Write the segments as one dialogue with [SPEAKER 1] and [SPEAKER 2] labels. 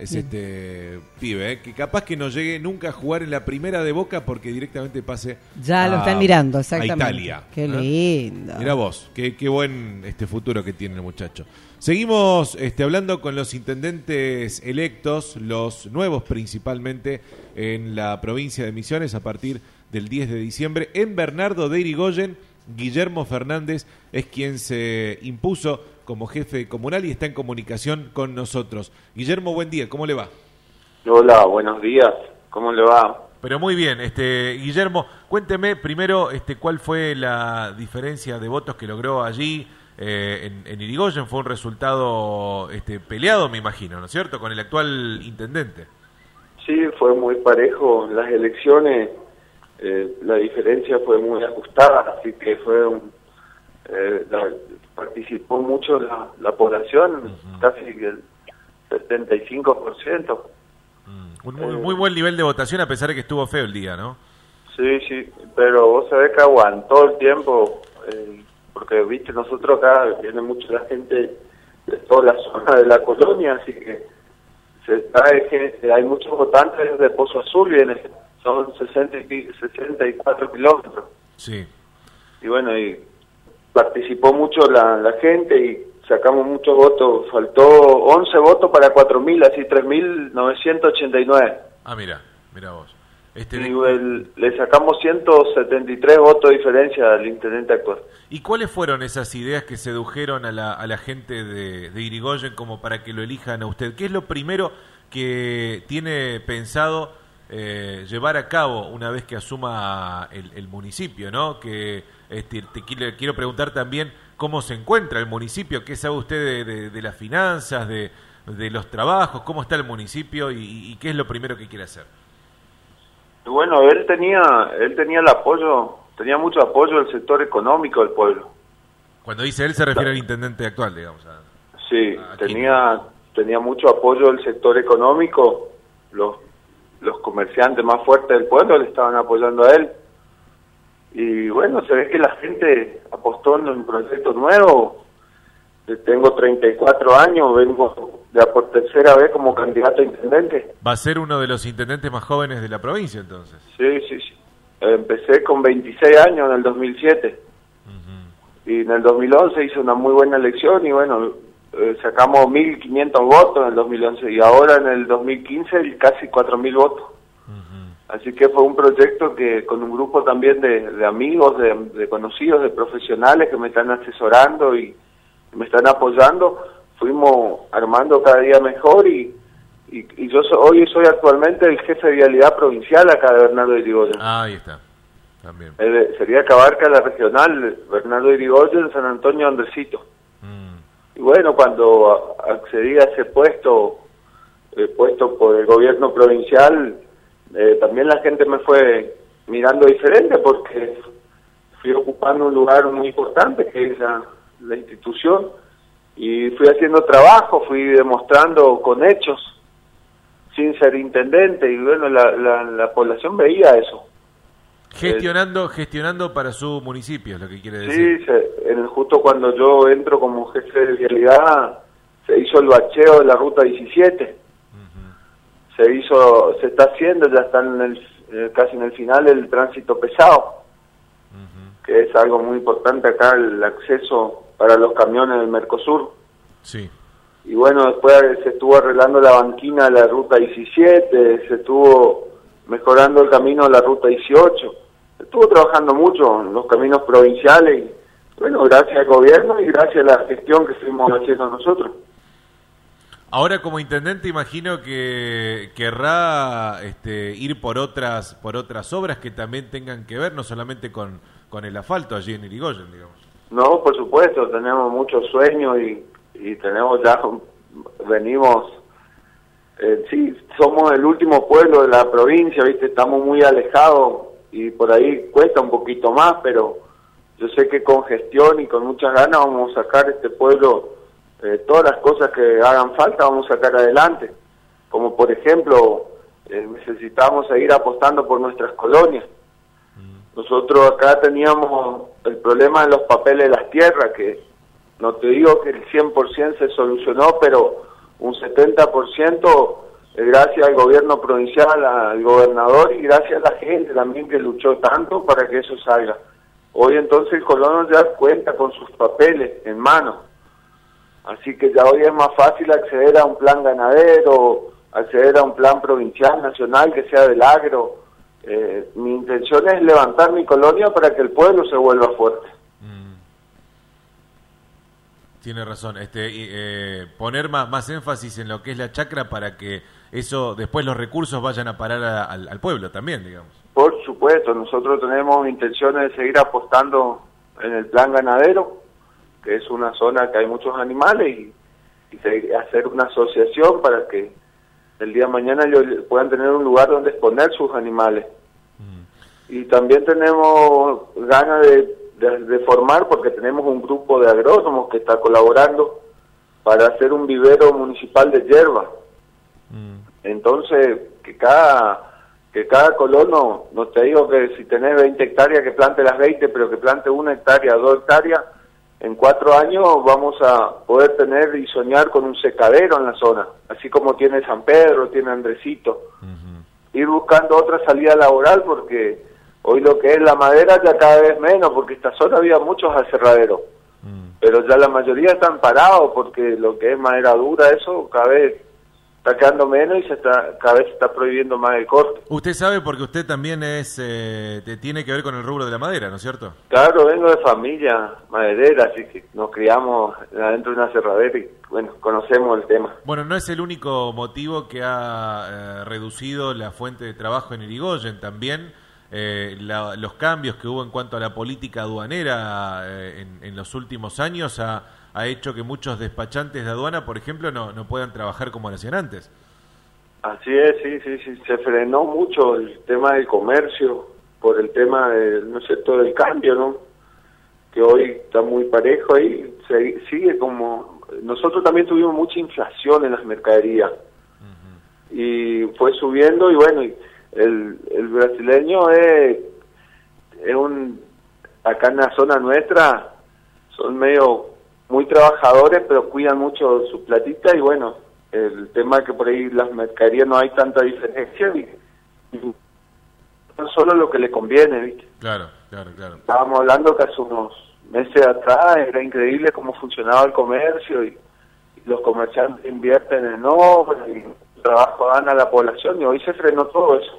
[SPEAKER 1] es este pibe, que capaz que no llegue nunca a jugar en la primera de Boca porque directamente pase
[SPEAKER 2] ya lo están mirando, exactamente.
[SPEAKER 1] A Italia.
[SPEAKER 2] Qué lindo.
[SPEAKER 1] Mirá vos, qué buen futuro que tiene el muchacho. Seguimos hablando con los intendentes electos, los nuevos principalmente, en la provincia de Misiones a partir del 10 de diciembre. En Bernardo de Irigoyen, Guillermo Fernández es quien se impuso como jefe comunal y está en comunicación con nosotros. Guillermo, buen día, ¿cómo le va?
[SPEAKER 3] Hola, buenos días, ¿cómo le va?
[SPEAKER 1] Pero muy bien, Guillermo, cuénteme primero cuál fue la diferencia de votos que logró allí en Irigoyen. Fue un resultado peleado, me imagino, ¿no es cierto?, con el actual intendente.
[SPEAKER 3] Sí, fue muy parejo en las elecciones, la diferencia fue muy ajustada, así que participó mucho la población, casi el 75%.
[SPEAKER 1] Un muy buen nivel de votación a pesar de que estuvo feo el día, ¿no?
[SPEAKER 3] Sí, pero vos sabés que aguantó el tiempo, porque viste, nosotros acá viene mucha la gente de toda la zona de la colonia, así que hay muchos votantes de Pozo Azul, son 64 kilómetros.
[SPEAKER 1] Sí.
[SPEAKER 3] Y bueno, y participó mucho la gente y sacamos muchos votos, faltó 11 votos para 4.000, así 3.989.
[SPEAKER 1] Ah, mira vos.
[SPEAKER 3] Le sacamos 173 votos de diferencia al intendente actual.
[SPEAKER 1] ¿Y cuáles fueron esas ideas que sedujeron a la gente de Irigoyen como para que lo elijan a usted? ¿Qué es lo primero que tiene pensado llevar a cabo una vez que asuma el municipio, ¿no? Que quiero preguntar también cómo se encuentra el municipio, qué sabe usted de las finanzas, de los trabajos, cómo está el municipio y qué es lo primero que quiere hacer.
[SPEAKER 3] Bueno, él tenía el apoyo, tenía mucho apoyo del sector económico del pueblo.
[SPEAKER 1] Cuando dice él se refiere al intendente actual, digamos.
[SPEAKER 3] Sí, tenía mucho apoyo del sector económico, los comerciantes más fuertes del pueblo le estaban apoyando a él. Y bueno, se ve que la gente apostó en un proyecto nuevo. Tengo 34 años, vengo por tercera vez como candidato a intendente.
[SPEAKER 1] ¿Va a ser uno de los intendentes más jóvenes de la provincia entonces?
[SPEAKER 3] Sí. Empecé con 26 años en el 2007. Y en el 2011 hice una muy buena elección y bueno, sacamos 1.500 votos en el 2011 y ahora en el 2015 casi 4.000 votos. Así que fue un proyecto que con un grupo también de amigos, de conocidos, de profesionales que me están asesorando y me están apoyando, fuimos armando cada día mejor y hoy soy actualmente el jefe de vialidad provincial acá de Bernardo de Irigoyen.
[SPEAKER 1] Ahí está, también.
[SPEAKER 3] Sería que abarca la regional Bernardo de Irigoyen, San Antonio, Andresito. Y bueno, cuando accedí a ese puesto por el gobierno provincial, también la gente me fue mirando diferente porque fui ocupando un lugar muy importante que es la institución y fui haciendo trabajo, fui demostrando con hechos sin ser intendente y bueno, la población veía eso.
[SPEAKER 1] Gestionando para su municipio, es lo que quiere decir.
[SPEAKER 3] Sí, justo cuando yo entro como jefe de vialidad se hizo el bacheo de la ruta 17. Se está haciendo, ya está casi en el final el tránsito pesado, que es algo muy importante acá, el acceso para los camiones del Mercosur.
[SPEAKER 1] Sí. Y
[SPEAKER 3] bueno, después se estuvo arreglando la banquina de la ruta 17, se estuvo mejorando el camino de la ruta 18, se estuvo trabajando mucho en los caminos provinciales y bueno, gracias al gobierno y gracias a la gestión que estuvimos haciendo nosotros.
[SPEAKER 1] Ahora como intendente imagino que querrá ir por otras obras que también tengan que ver no solamente con el asfalto allí en Irigoyen, digamos.
[SPEAKER 3] No, por supuesto, tenemos muchos sueños y tenemos venimos, sí, somos el último pueblo de la provincia, viste, estamos muy alejados y por ahí cuesta un poquito más, pero yo sé que con gestión y con muchas ganas vamos a sacar este pueblo. Todas las cosas que hagan falta vamos a sacar adelante, como por ejemplo necesitamos seguir apostando por nuestras colonias. Nosotros acá teníamos el problema de los papeles de las tierras, que no te digo que el 100% se solucionó, pero un 70% gracias al gobierno provincial, al gobernador y gracias a la gente también que luchó tanto para que eso salga. Hoy entonces el colono ya cuenta con sus papeles en mano, así que ya hoy es más fácil acceder a un plan ganadero, acceder a un plan provincial, nacional, que sea del agro. Mi intención es levantar mi colonia para que el pueblo se vuelva fuerte.
[SPEAKER 1] Tiene razón, poner más énfasis en lo que es la chacra para que eso, después los recursos vayan a parar al pueblo también, digamos. Por
[SPEAKER 3] supuesto, nosotros tenemos intenciones de seguir apostando en el plan ganadero, que es una zona que hay muchos animales, y hacer una asociación para que el día de mañana ellos puedan tener un lugar donde exponer sus animales. Y también tenemos ganas de formar, porque tenemos un grupo de agrónomos que está colaborando para hacer un vivero municipal de hierba. Entonces, que cada colono, no te digo que si tenés 20 hectáreas que plante las 20, pero que plante 1 hectárea, 2 hectáreas, en 4 años vamos a poder tener y soñar con un secadero en la zona, así como tiene San Pedro, tiene Andresito. Ir buscando otra salida laboral, porque hoy lo que es la madera ya cada vez menos, porque esta zona había muchos aserraderos, pero ya la mayoría están parados, porque lo que es madera dura, eso cada vez está quedando menos y cada vez se está prohibiendo más el corte.
[SPEAKER 1] Usted sabe porque usted también tiene que ver con el rubro de la madera, ¿no es cierto?
[SPEAKER 3] Claro, vengo de familia maderera, así que nos criamos adentro de una aserradera y bueno, conocemos el tema.
[SPEAKER 1] Bueno, no es el único motivo que ha reducido la fuente de trabajo en Irigoyen, también los cambios que hubo en cuanto a la política aduanera en los últimos años ha hecho que muchos despachantes de aduana, por ejemplo, no puedan trabajar como lo hacían antes.
[SPEAKER 3] Así es, sí, se frenó mucho el tema del comercio por el tema del, ¿no es cierto?, del cambio, ¿no? Que hoy está muy parejo ahí, sigue como... Nosotros también tuvimos mucha inflación en las mercaderías y fue subiendo y bueno, el brasileño es acá en la zona nuestra son muy trabajadores, pero cuidan mucho su platita y bueno, el tema es que por ahí las mercaderías no hay tanta diferencia y no solo lo que le conviene, ¿viste?
[SPEAKER 1] Claro.
[SPEAKER 3] Estábamos hablando que hace unos meses atrás era increíble cómo funcionaba el comercio y los comerciantes invierten en obras y trabajo dan a la población y hoy se frenó todo eso.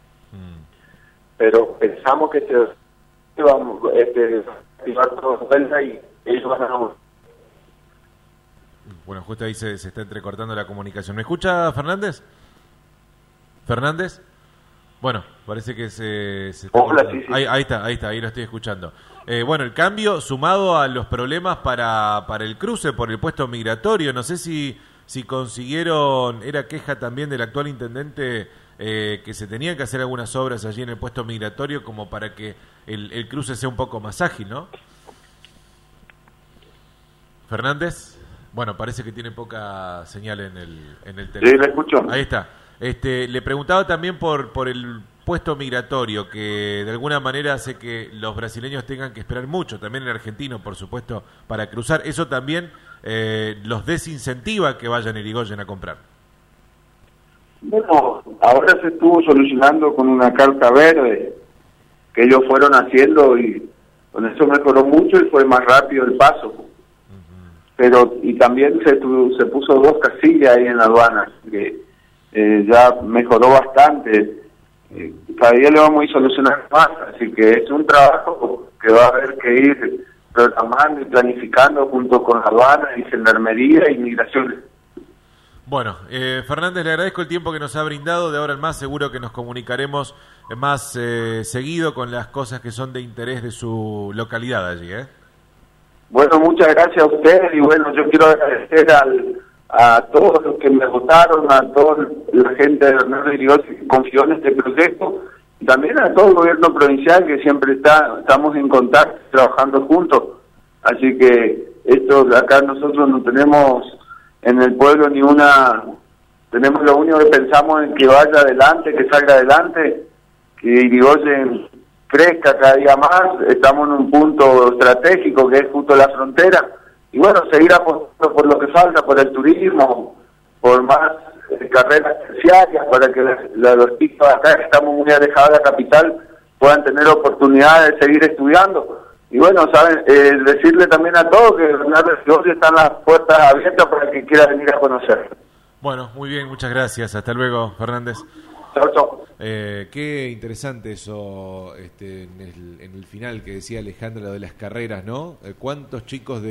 [SPEAKER 3] Pero pensamos que vamos activar todo de vuelta y ellos van a...
[SPEAKER 1] Bueno, justo ahí se está entrecortando la comunicación. ¿Me escucha Fernández? ¿Fernández? Bueno, parece que se está...
[SPEAKER 3] Hola, sí.
[SPEAKER 1] Ahí está, ahí lo estoy escuchando. Bueno, el cambio sumado a los problemas para el cruce por el puesto migratorio, no sé si consiguieron, era queja también del actual intendente que se tenían que hacer algunas obras allí en el puesto migratorio como para que el cruce sea un poco más ágil, ¿no? Fernández, bueno, parece que tiene poca señal en el teléfono.
[SPEAKER 3] Sí, le escucho.
[SPEAKER 1] Ahí está. Le preguntaba también por el puesto migratorio, que de alguna manera hace que los brasileños tengan que esperar mucho, también el argentino, por supuesto, para cruzar. Eso también los desincentiva que vayan a Irigoyen a comprar.
[SPEAKER 3] Bueno, ahora se estuvo solucionando con una carta verde que ellos fueron haciendo y con eso mejoró mucho y fue más rápido el paso. Pero y también se puso 2 casillas ahí en la aduana, que ya mejoró bastante. Cada día le vamos a ir solucionando más, así que es un trabajo que va a haber que ir programando y planificando junto con la aduana y gendarmería y migraciones.
[SPEAKER 1] Bueno, Fernández, le agradezco el tiempo que nos ha brindado. De ahora en más seguro que nos comunicaremos más seguido con las cosas que son de interés de su localidad allí, ¿eh?
[SPEAKER 3] Bueno, muchas gracias a ustedes y bueno, yo quiero agradecer a todos los que me votaron, a toda la gente de Bernardo Irigoyen que confió en este proyecto y también a todo el gobierno provincial que siempre estamos en contacto, trabajando juntos. Así que esto acá nosotros no tenemos en el pueblo tenemos lo único que pensamos en que vaya adelante, que salga adelante, que Irigoyen crezca cada día más. Estamos en un punto estratégico que es justo la frontera y bueno, seguir apostando por lo que falta, por el turismo, por más carreras terciarias para que los chicos acá, que estamos muy alejados de la capital, puedan tener oportunidad de seguir estudiando. Y bueno, saben, decirle también a todos que Bernardo Higgins están las puertas abiertas para el que quiera venir a conocer.
[SPEAKER 1] Bueno, muy bien, muchas gracias. Hasta luego, Fernández.
[SPEAKER 3] Chao, chao.
[SPEAKER 1] Qué interesante eso en el final que decía Alejandro, lo de las carreras, ¿no? ¿Cuántos chicos de